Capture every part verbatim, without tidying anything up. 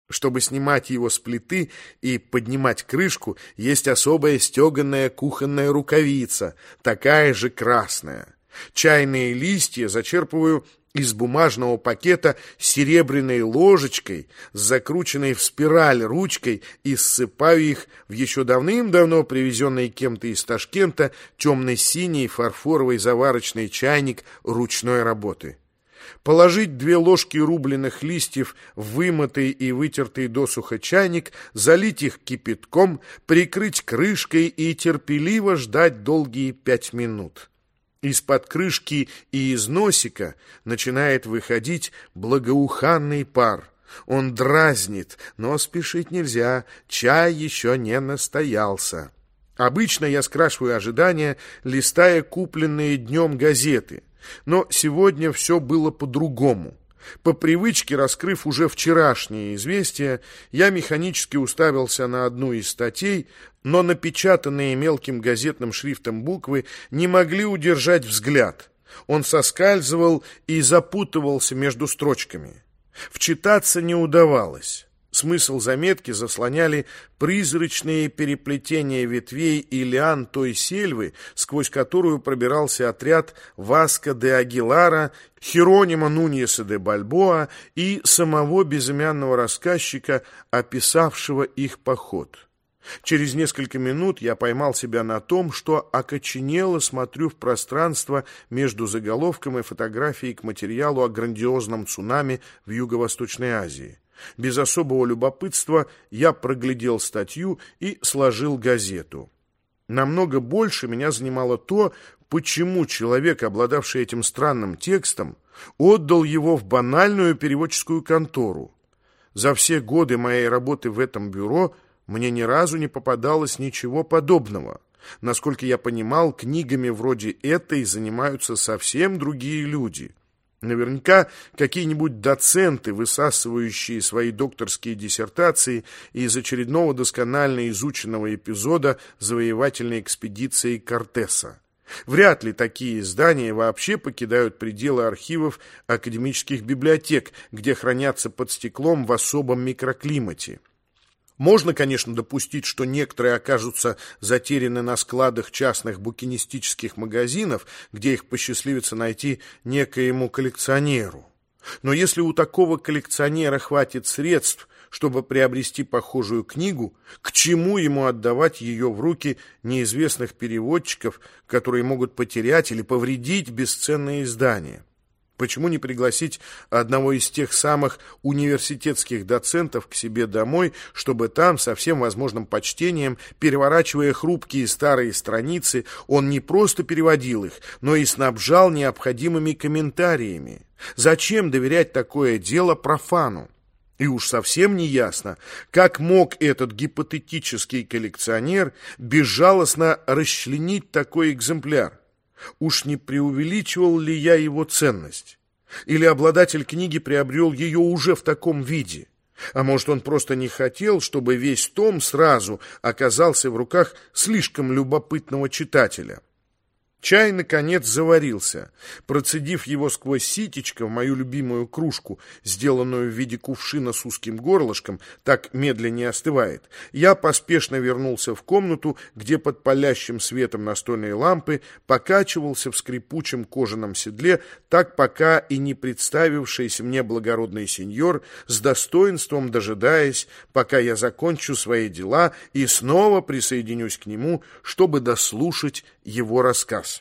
Чтобы снимать его с плиты и поднимать крышку, есть особая стеганая кухонная рукавица, такая же красная. Чайные листья зачерпываю из бумажного пакета серебряной ложечкой с закрученной в спираль ручкой и ссыпаю их в еще давным-давно привезенный кем-то из Ташкента темно-синий фарфоровый заварочный чайник ручной работы. Положить две ложки рубленых листьев в вымытый и вытертый досуха чайник, залить их кипятком, прикрыть крышкой и терпеливо ждать долгие пять минут. Из-под крышки и из носика начинает выходить благоуханный пар. Он дразнит, но спешить нельзя, чай еще не настоялся. Обычно я скрашиваю ожидания, листая купленные днем газеты. Но сегодня все было по-другому. По привычке, раскрыв уже вчерашние известия, я механически уставился на одну из статей, но напечатанные мелким газетным шрифтом буквы не могли удержать взгляд. Он соскальзывал и запутывался между строчками. Вчитаться не удавалось. Смысл заметки заслоняли призрачные переплетения ветвей и лиан той сельвы, сквозь которую пробирался отряд Васко де Агилара, Херонима Нуньеса де Бальбоа и самого безымянного рассказчика, описавшего их поход. Через несколько минут я поймал себя на том, что окоченело смотрю в пространство между заголовком и фотографией к материалу о грандиозном цунами в Юго-Восточной Азии. Без особого любопытства я проглядел статью и сложил газету. Намного больше меня занимало то, почему человек, обладавший этим странным текстом, отдал его в банальную переводческую контору. За все годы моей работы в этом бюро мне ни разу не попадалось ничего подобного. Насколько я понимал, книгами вроде этой занимаются совсем другие люди. Наверняка какие-нибудь доценты, высасывающие свои докторские диссертации из очередного досконально изученного эпизода завоевательной экспедиции Кортеса. Вряд ли такие издания вообще покидают пределы архивов академических библиотек, где хранятся под стеклом в особом микроклимате. Можно, конечно, допустить, что некоторые окажутся затеряны на складах частных букинистических магазинов, где их посчастливится найти некоему коллекционеру. Но если у такого коллекционера хватит средств, чтобы приобрести похожую книгу, к чему ему отдавать ее в руки неизвестных переводчиков, которые могут потерять или повредить бесценное издание? Почему не пригласить одного из тех самых университетских доцентов к себе домой, чтобы там, со всем возможным почтением, переворачивая хрупкие старые страницы, он не просто переводил их, но и снабжал необходимыми комментариями? Зачем доверять такое дело профану? И уж совсем не ясно, как мог этот гипотетический коллекционер безжалостно расчленить такой экземпляр. Уж не преувеличивал ли я его ценность? Или обладатель книги приобрел ее уже в таком виде? А может, он просто не хотел, чтобы весь том сразу оказался в руках слишком любопытного читателя? Чай, наконец, заварился. Процедив его сквозь ситечко в мою любимую кружку, сделанную в виде кувшина с узким горлышком, так медленнее остывает, я поспешно вернулся в комнату, где под палящим светом настольной лампы покачивался в скрипучем кожаном седле, так пока и не представившийся мне благородный сеньор, с достоинством дожидаясь, пока я закончу свои дела и снова присоединюсь к нему, чтобы дослушать его рассказ.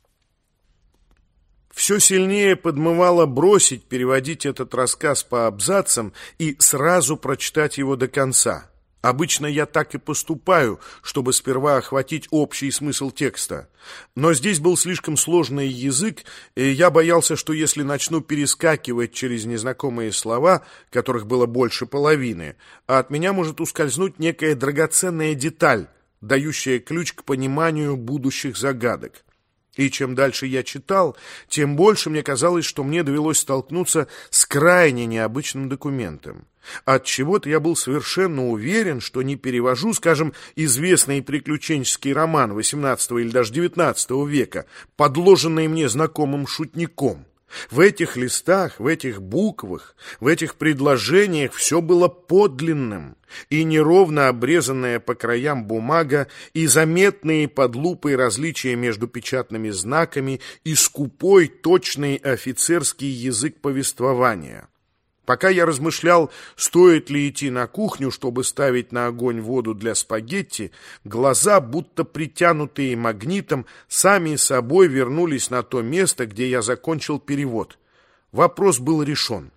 Все сильнее подмывало бросить переводить этот рассказ по абзацам и сразу прочитать его до конца. Обычно я так и поступаю, чтобы сперва охватить общий смысл текста. Но здесь был слишком сложный язык, и я боялся, что если начну перескакивать через незнакомые слова, которых было больше половины, а от меня может ускользнуть некая драгоценная деталь, дающая ключ к пониманию будущих загадок. И чем дальше я читал, тем больше мне казалось, что мне довелось столкнуться с крайне необычным документом. От чего-то я был совершенно уверен, что не перевожу, скажем, известный приключенческий роман восемнадцатого или даже девятнадцатого века, подложенный мне знакомым шутником. В этих листах, в этих буквах, в этих предложениях все было подлинным, и неровно обрезанная по краям бумага, и заметные под лупой различия между печатными знаками, и скупой, точный офицерский язык повествования. Пока я размышлял, стоит ли идти на кухню, чтобы ставить на огонь воду для спагетти, глаза, будто притянутые магнитом, сами собой вернулись на то место, где я закончил перевод. Вопрос был решен.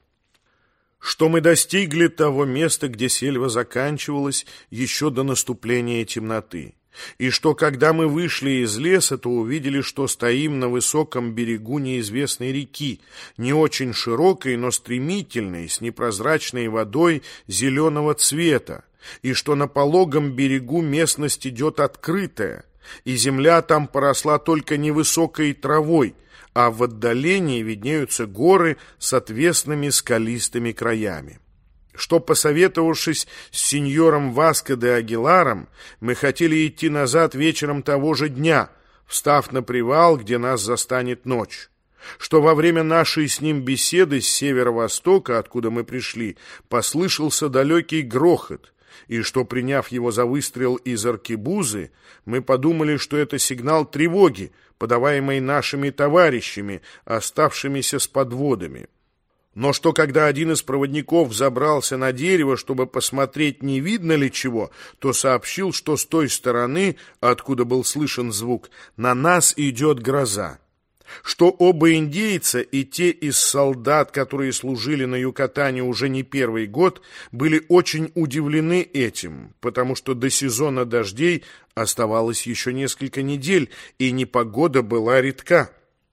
Что мы достигли того места, где сельва заканчивалась еще до наступления темноты. И что, когда мы вышли из леса, то увидели, что стоим на высоком берегу неизвестной реки, не очень широкой, но стремительной, с непрозрачной водой зеленого цвета, и что на пологом берегу местность идет открытая, и земля там поросла только невысокой травой, а в отдалении виднеются горы с отвесными скалистыми краями. Что, посоветовавшись с сеньором Васко де Агиларом, мы хотели идти назад вечером того же дня, встав на привал, где нас застанет ночь. Что во время нашей с ним беседы с северо-востока, откуда мы пришли, послышался далекий грохот, и что, приняв его за выстрел из аркебузы, мы подумали, что это сигнал тревоги, подаваемый нашими товарищами, оставшимися с подводами. Но что, когда один из проводников взобрался на дерево, чтобы посмотреть, не видно ли чего, то сообщил, что с той стороны, откуда был слышен звук, на нас идет гроза. Что оба индейца и те из солдат, которые служили на Юкатане уже не первый год, были очень удивлены этим, потому что до сезона дождей оставалось еще несколько недель, и непогода была редка.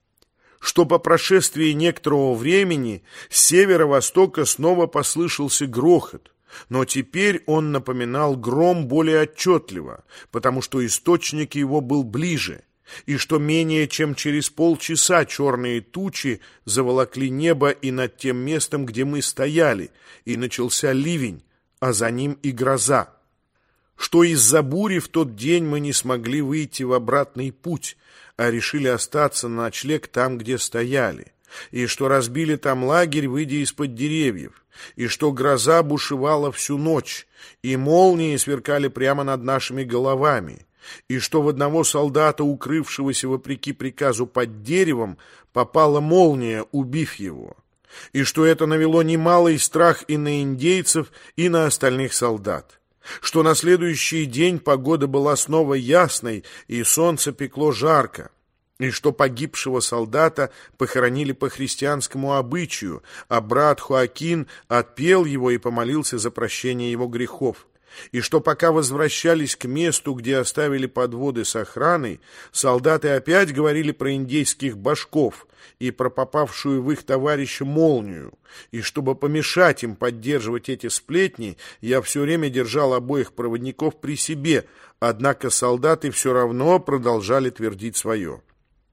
Что по прошествии некоторого времени с северо-востока снова послышался грохот, но теперь он напоминал гром более отчетливо, потому что источник его был ближе, и что менее чем через полчаса черные тучи заволокли небо и над тем местом, где мы стояли, и начался ливень, а за ним и гроза. Что из-за бури в тот день мы не смогли выйти в обратный путь, а решили остаться на ночлег там, где стояли, и что разбили там лагерь, выйдя из-под деревьев, и что гроза бушевала всю ночь, и молнии сверкали прямо над нашими головами, и что в одного солдата, укрывшегося вопреки приказу под деревом, попала молния, убив его, и что это навело немалый страх и на индейцев, и на остальных солдат. Что на следующий день погода была снова ясной, и солнце пекло жарко, и что погибшего солдата похоронили по христианскому обычаю, а брат Хоакин отпел его и помолился за прощение его грехов, и что пока возвращались к месту, где оставили подводы с охраной, солдаты опять говорили про индейских башков и про попавшую в их товарища молнию, и чтобы помешать им поддерживать эти сплетни, я все время держал обоих проводников при себе, однако солдаты все равно продолжали твердить свое.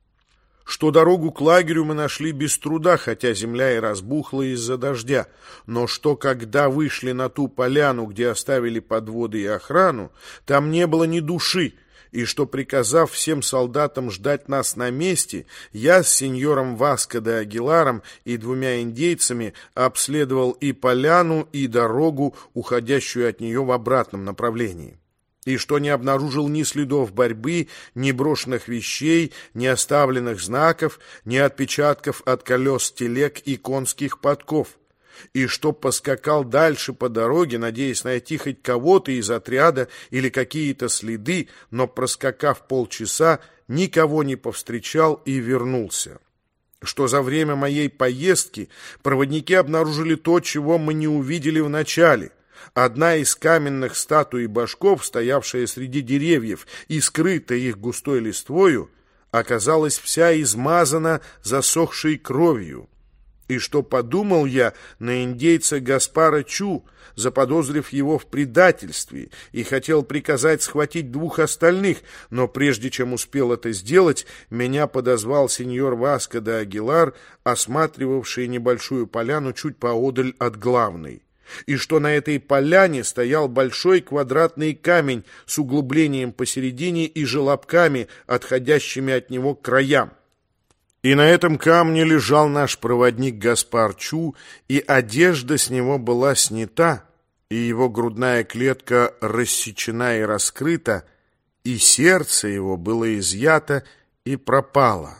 Что дорогу к лагерю мы нашли без труда, хотя земля и разбухла из-за дождя, но что, когда вышли на ту поляну, где оставили подводы и охрану, там не было ни души, и что, приказав всем солдатам ждать нас на месте, я с сеньором Васко де Агиларом и двумя индейцами обследовал и поляну, и дорогу, уходящую от нее в обратном направлении. И что не обнаружил ни следов борьбы, ни брошенных вещей, ни оставленных знаков, ни отпечатков от колес телег и конских подков, и что поскакал дальше по дороге, надеясь найти хоть кого-то из отряда или какие-то следы, но, проскакав полчаса, никого не повстречал и вернулся. Что за время моей поездки проводники обнаружили то, чего мы не увидели вначале. Одна из каменных статуй башков, стоявшая среди деревьев и скрытая их густой листвою, оказалась вся измазана засохшей кровью. И что подумал я на индейца Гаспара Чу, заподозрив его в предательстве, и хотел приказать схватить двух остальных, но прежде чем успел это сделать, меня подозвал сеньор Васко де Агилар, осматривавший небольшую поляну чуть поодаль от главной. И что на этой поляне стоял большой квадратный камень с углублением посередине и желобками, отходящими от него к краям. И на этом камне лежал наш проводник Гаспар Чу, и одежда с него была снята, и его грудная клетка рассечена и раскрыта, и сердце его было изъято и пропало.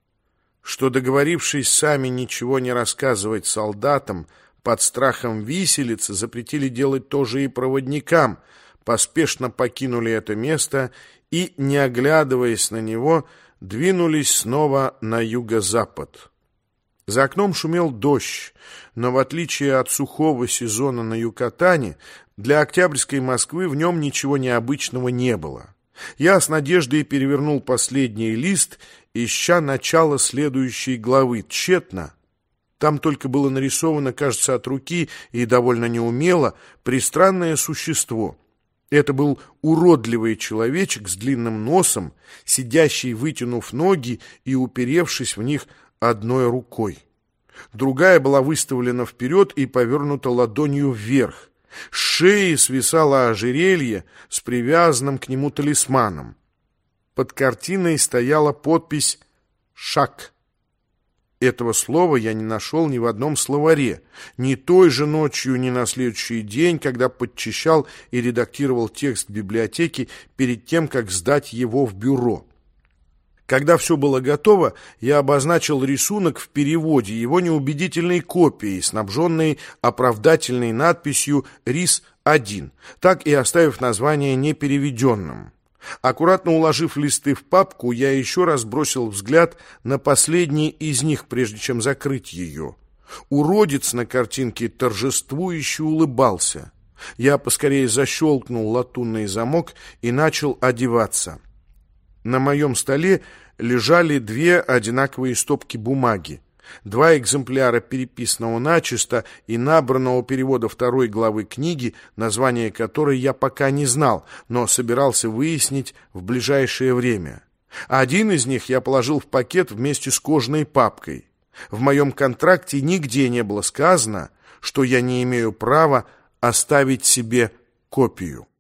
Что, договорившись сами ничего не рассказывать солдатам, под страхом виселицы запретили делать то же и проводникам, поспешно покинули это место и, не оглядываясь на него, двинулись снова на юго-запад. За окном шумел дождь, но в отличие от сухого сезона на Юкатане, для октябрьской Москвы в нем ничего необычного не было. Я с надеждой перевернул последний лист, ища начало следующей главы. Тщетно. Там только было нарисовано, кажется, от руки и довольно неумело, пристранное существо. Это был уродливый человечек с длинным носом, сидящий, вытянув ноги и уперевшись в них одной рукой. Другая была выставлена вперед и повернута ладонью вверх. С шеи свисало ожерелье с привязанным к нему талисманом. Под картиной стояла подпись «Шак». Этого слова я не нашел ни в одном словаре, ни той же ночью, ни на следующий день, когда подчищал и редактировал текст библиотеки перед тем, как сдать его в бюро. Когда все было готово, я обозначил рисунок в переводе его неубедительной копией, снабженной оправдательной надписью «Рис один», так и оставив название непереведенным. Аккуратно уложив листы в папку, я еще раз бросил взгляд на последний из них, прежде чем закрыть ее. Уродец на картинке торжествующе улыбался. Я поскорее защелкнул латунный замок и начал одеваться. На моем столе лежали две одинаковые стопки бумаги. Два экземпляра переписанного начисто и набранного перевода второй главы книги, название которой я пока не знал, но собирался выяснить в ближайшее время. Один из них я положил в пакет вместе с кожаной папкой. В моем контракте нигде не было сказано, что я не имею права оставить себе копию.